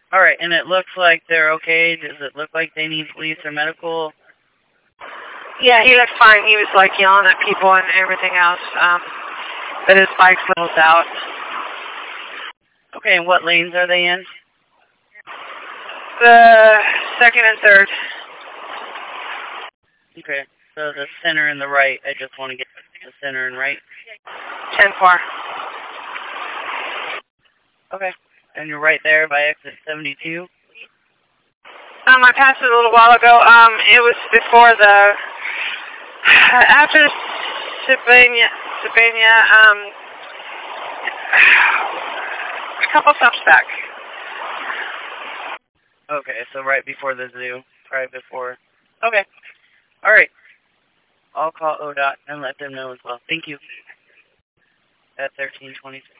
Alright, and it looks like they're okay. Does it look like they need police or medical? Yeah, he looked fine. He was like yelling at people and everything else. But his bike filled out. Okay, and what lanes are they in? The second and third. Okay, so the center and the right. I just want to get the center and right. 10-4. Okay, and you're right there by exit 72? I passed it a little while ago. It was before the... After Sabania, a couple stops back. Okay, so right before the zoo. Right before. Okay. Alright. I'll call ODOT and let them know as well. Thank you. At 13:26.